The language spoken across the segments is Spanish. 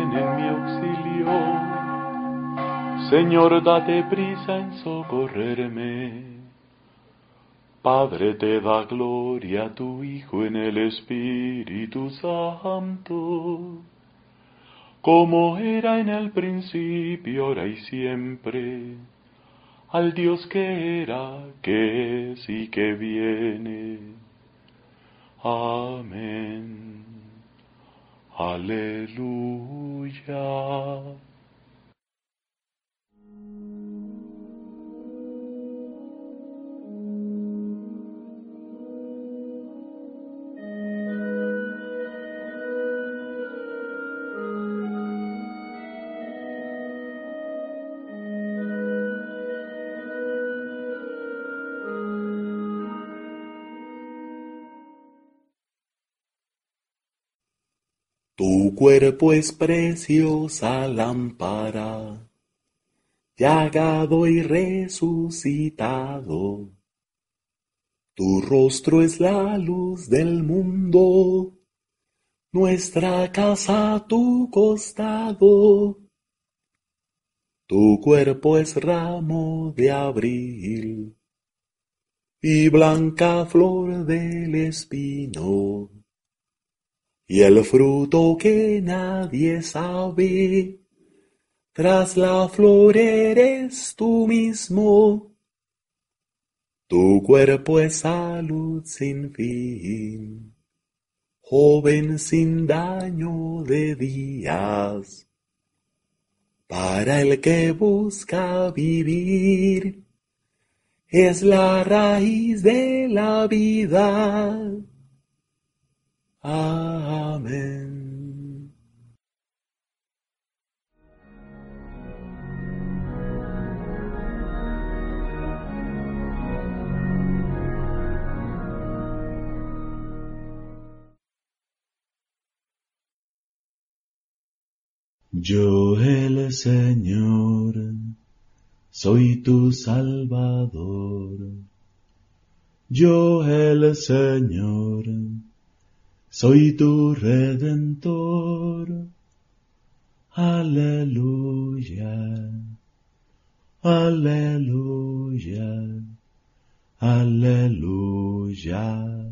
ven en mi auxilio. Señor, date prisa en socorrerme. Padre, te da gloria a tu Hijo en el Espíritu Santo, como era en el principio, ahora y siempre, al Dios que era, que es y que viene. Amén. Aleluya. Tu cuerpo es preciosa lámpara, llagado y resucitado. Tu rostro es la luz del mundo, nuestra casa a tu costado. Tu cuerpo es ramo de abril y blanca flor del espino, y el fruto que nadie sabe, tras la flor eres tú mismo. Tu cuerpo es salud sin fin, joven sin daño de días, para el que busca vivir, es la raíz de la vida. Amén. Yo el Señor, soy tu Salvador. Yo el Señor, soy tu Redentor. Aleluya, aleluya, aleluya.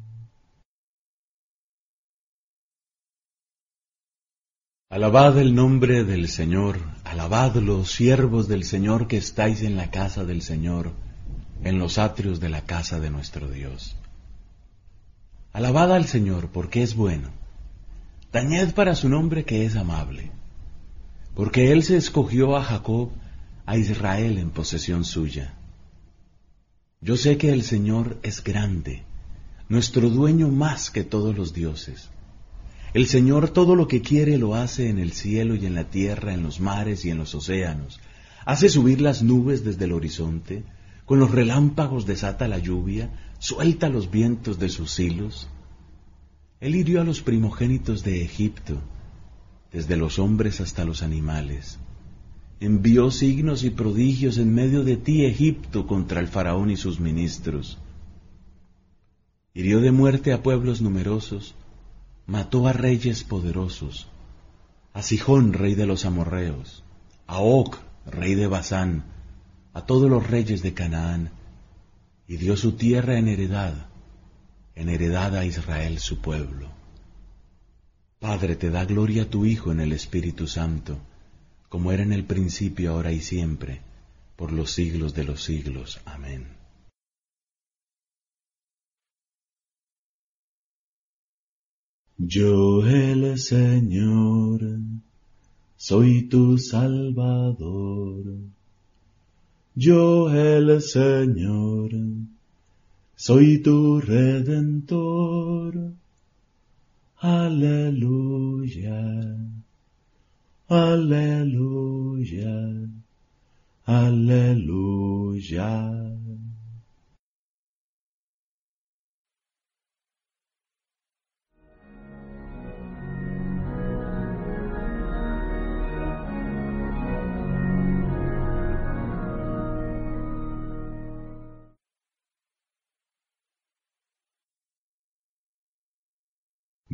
Alabad el nombre del Señor, alabad los siervos del Señor que estáis en la casa del Señor, en los atrios de la casa de nuestro Dios. Alabad al Señor porque es bueno, tañed para su nombre que es amable, porque Él se escogió a Jacob, a Israel en posesión suya. Yo sé que el Señor es grande, nuestro dueño más que todos los dioses. El Señor todo lo que quiere lo hace en el cielo y en la tierra, en los mares y en los océanos. Hace subir las nubes desde el horizonte, con los relámpagos desata la lluvia, suelta los vientos de sus hilos. Él hirió a los primogénitos de Egipto, desde los hombres hasta los animales. Envió signos y prodigios en medio de ti, Egipto, contra el faraón y sus ministros. Hirió de muerte a pueblos numerosos, mató a reyes poderosos, a Sihón, rey de los amorreos, a Og, rey de Basán, a todos los reyes de Canaán, y dio su tierra en heredad a Israel su pueblo. Padre, te da gloria tu Hijo en el Espíritu Santo, como era en el principio, ahora y siempre, por los siglos de los siglos. Amén. Yo el Señor, soy tu Salvador. Yo el Señor, soy tu Redentor. Aleluya, aleluya, aleluya.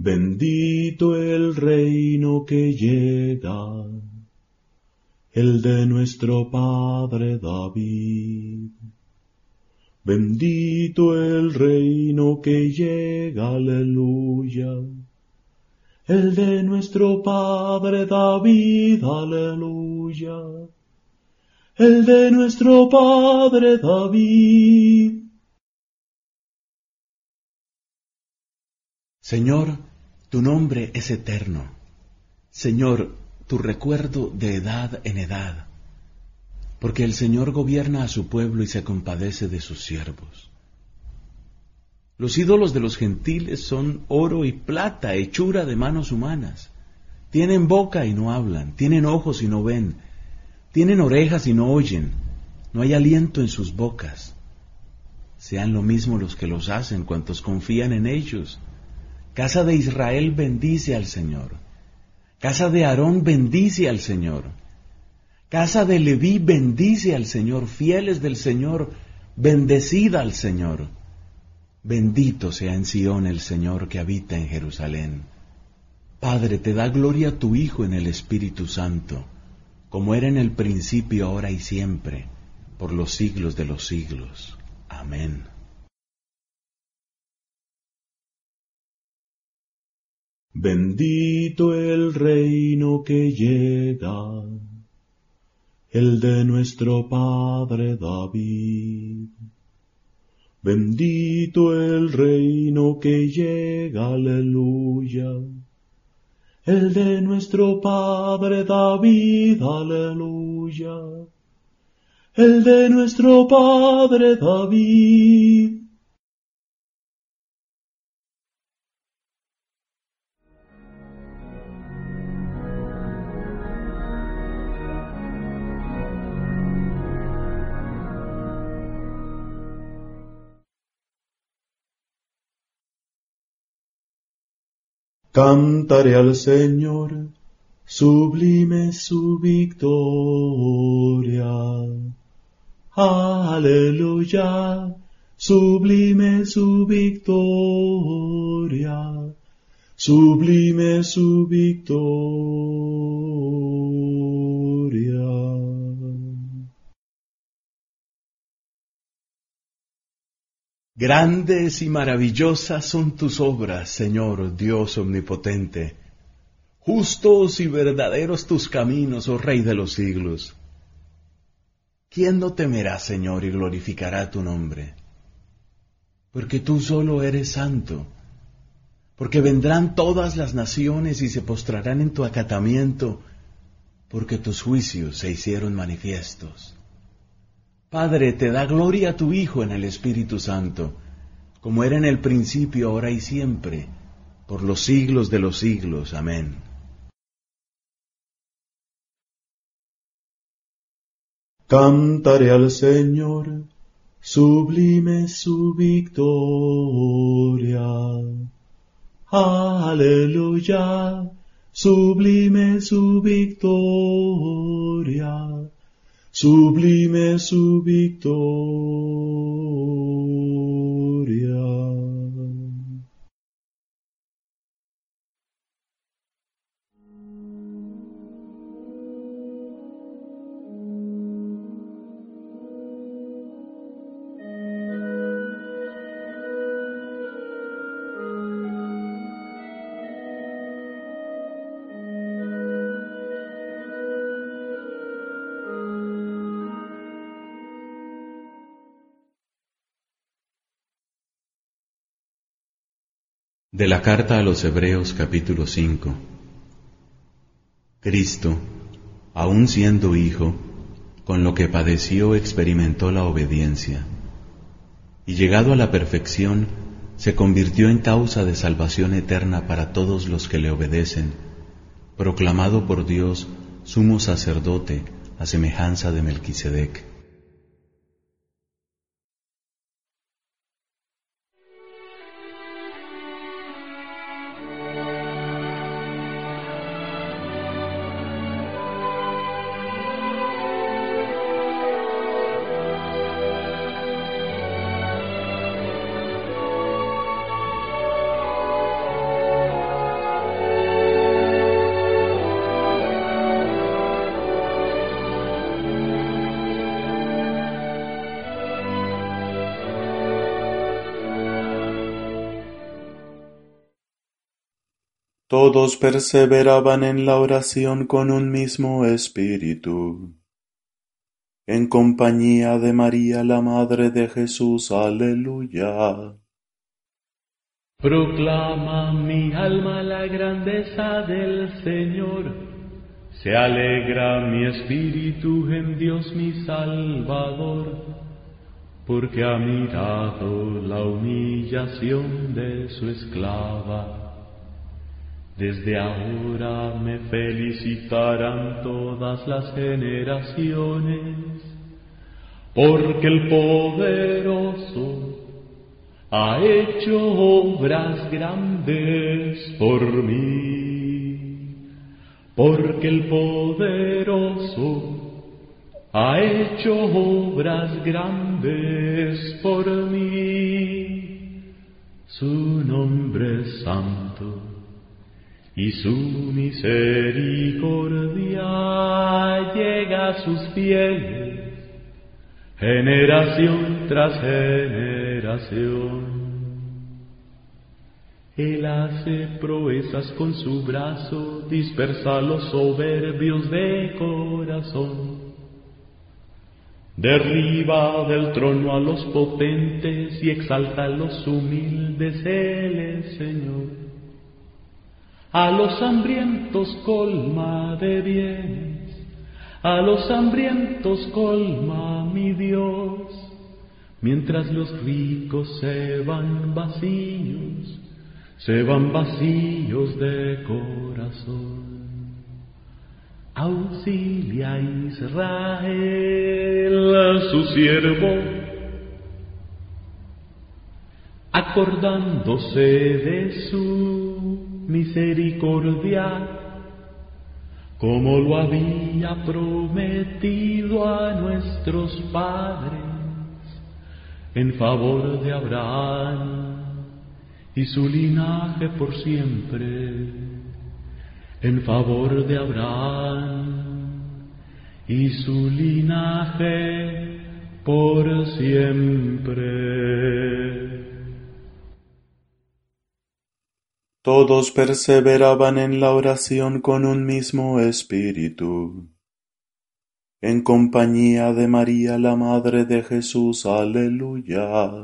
Bendito el reino que llega, el de nuestro Padre David. Bendito el reino que llega, aleluya, el de nuestro Padre David, aleluya, el de nuestro Padre David. Señor, tu nombre es eterno. Señor, tu recuerdo de edad en edad. Porque el Señor gobierna a su pueblo y se compadece de sus siervos. Los ídolos de los gentiles son oro y plata, hechura de manos humanas. Tienen boca y no hablan, tienen ojos y no ven, tienen orejas y no oyen, no hay aliento en sus bocas. Sean lo mismo los que los hacen, cuantos confían en ellos. Casa de Israel bendice al Señor. Casa de Aarón bendice al Señor. Casa de Leví bendice al Señor. Fieles del Señor, bendecida al Señor. Bendito sea en Sión el Señor que habita en Jerusalén. Padre, te da gloria tu Hijo en el Espíritu Santo, como era en el principio, ahora y siempre, por los siglos de los siglos. Amén. Bendito el reino que llega, el de nuestro Padre David. Bendito el reino que llega, aleluya, el de nuestro Padre David, aleluya, el de nuestro Padre David. Cantaré al Señor, sublime su victoria. Aleluya, sublime su victoria, sublime su victoria. Grandes y maravillosas son tus obras, Señor Dios omnipotente. Justos y verdaderos tus caminos, oh Rey de los siglos. ¿Quién no temerá, Señor, y glorificará tu nombre? Porque tú solo eres santo. Porque vendrán todas las naciones y se postrarán en tu acatamiento, porque tus juicios se hicieron manifiestos. Padre, te da gloria a tu Hijo en el Espíritu Santo, como era en el principio, ahora y siempre, por los siglos de los siglos. Amén. Cantaré al Señor, sublime su victoria. Aleluya, sublime su victoria. Sublime su victoria. De la carta a los Hebreos capítulo 5. Cristo, aun siendo hijo, con lo que padeció experimentó la obediencia, y llegado a la perfección, se convirtió en causa de salvación eterna para todos los que le obedecen, proclamado por Dios sumo sacerdote a semejanza de Melquisedec. Todos perseveraban en la oración con un mismo espíritu, en compañía de María, la Madre de Jesús. Aleluya. Proclama mi alma la grandeza del Señor. Se alegra mi espíritu en Dios mi Salvador, porque ha mirado la humillación de su esclava. Desde ahora me felicitarán todas las generaciones, porque el poderoso ha hecho obras grandes por mí, porque el poderoso ha hecho obras grandes por mí. Su nombre es santo y su misericordia llega a sus fieles, generación tras generación. Él hace proezas con su brazo, dispersa a los soberbios de corazón. Derriba del trono a los potentes y exalta a los humildes. Él es Señor. A los hambrientos colma de bienes, a los hambrientos colma mi Dios, mientras los ricos se van vacíos de corazón. Auxilia a Israel, su siervo, acordándose de su misericordia, como lo había prometido a nuestros padres, en favor de Abraham y su linaje por siempre, en favor de Abraham y su linaje por siempre. Todos perseveraban en la oración con un mismo espíritu, en compañía de María, la Madre de Jesús. Aleluya.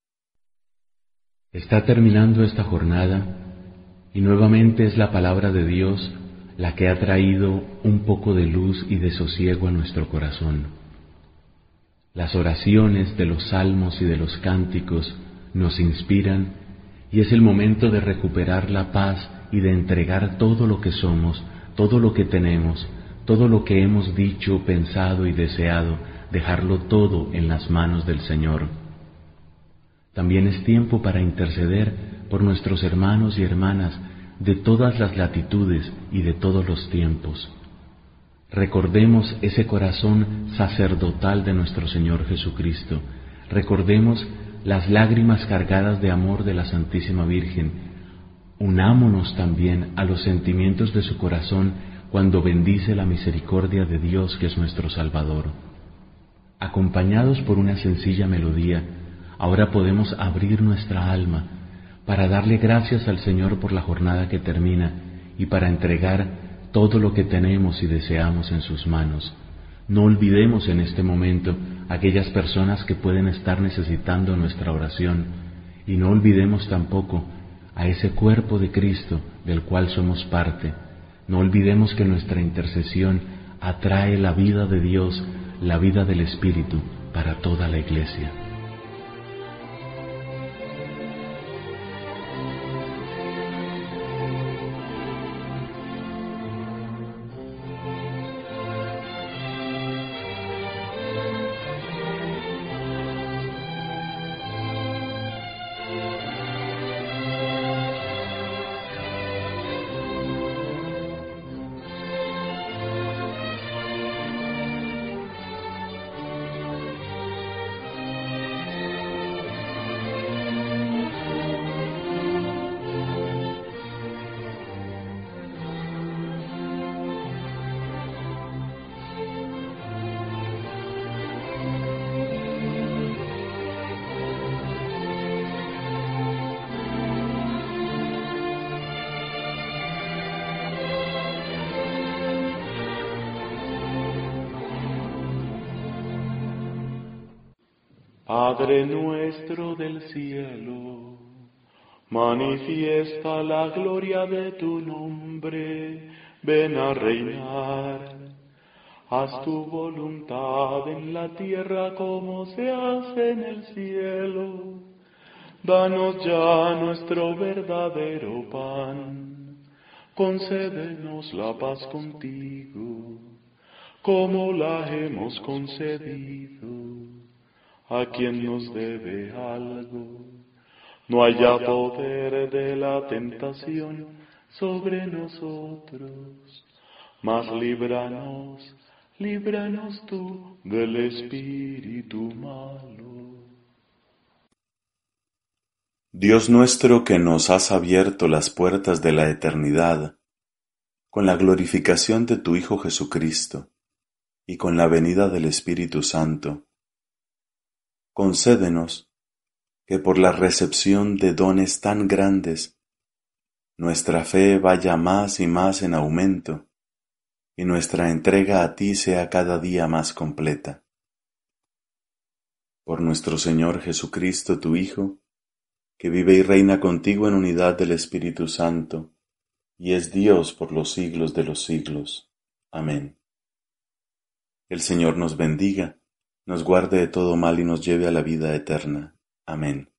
Está terminando esta jornada y nuevamente es la palabra de Dios la que ha traído un poco de luz y de sosiego a nuestro corazón. Las oraciones de los salmos y de los cánticos nos inspiran y es el momento de recuperar la paz y de entregar todo lo que somos, todo lo que tenemos, todo lo que hemos dicho, pensado y deseado, dejarlo todo en las manos del Señor. También es tiempo para interceder por nuestros hermanos y hermanas de todas las latitudes y de todos los tiempos. Recordemos ese corazón sacerdotal de nuestro Señor Jesucristo. Recordemos las lágrimas cargadas de amor de la Santísima Virgen. Unámonos también a los sentimientos de su corazón cuando bendice la misericordia de Dios que es nuestro Salvador. Acompañados por una sencilla melodía, ahora podemos abrir nuestra alma para darle gracias al Señor por la jornada que termina y para entregar todo lo que tenemos y deseamos en sus manos. No olvidemos en este momento aquellas personas que pueden estar necesitando nuestra oración y no olvidemos tampoco a ese cuerpo de Cristo del cual somos parte. No olvidemos que nuestra intercesión atrae la vida de Dios, la vida del Espíritu para toda la Iglesia. Padre nuestro del cielo, manifiesta la gloria de tu nombre, ven a reinar. Haz tu voluntad en la tierra como se hace en el cielo. Danos ya nuestro verdadero pan. Concédenos la paz contigo, como la hemos concedido a quien nos debe algo. No haya poder de la tentación sobre nosotros, mas líbranos tú del espíritu malo. Dios nuestro, que nos has abierto las puertas de la eternidad, con la glorificación de tu Hijo Jesucristo y con la venida del Espíritu Santo, concédenos que por la recepción de dones tan grandes, nuestra fe vaya más y más en aumento, y nuestra entrega a ti sea cada día más completa. Por nuestro Señor Jesucristo, tu Hijo, que vive y reina contigo en unidad del Espíritu Santo, y es Dios por los siglos de los siglos. Amén. El Señor nos bendiga, nos guarde de todo mal y nos lleve a la vida eterna. Amén.